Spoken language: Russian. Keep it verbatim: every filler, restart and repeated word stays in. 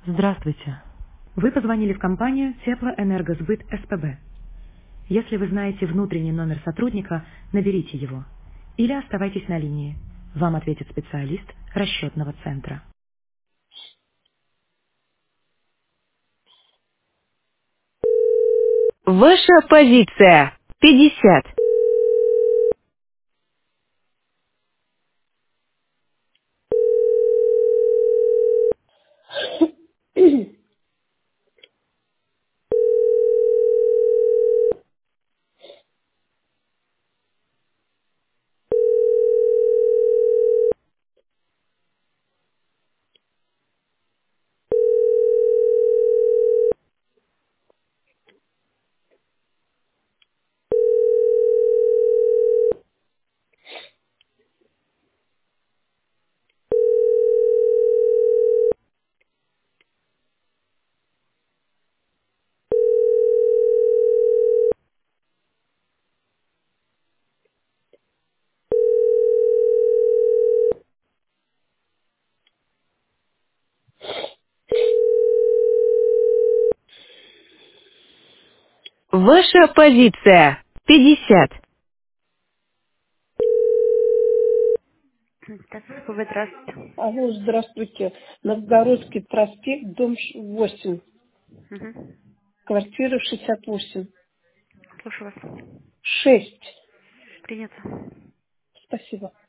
Здравствуйте. Вы позвонили в компанию Теплоэнергосбыт СПБ. Если вы знаете внутренний номер сотрудника, наберите его. Или оставайтесь на линии. Вам ответит специалист расчетного центра. Ваша позиция. пятьдесят. Ваша позиция. пятьдесят. Так, СПБ, здравствуйте. Алло, здравствуйте. Новгородский проспект, дом ш- восемь, Мгм. квартира шестьдесят восемь. Слушаю вас. шесть. Принято. Спасибо.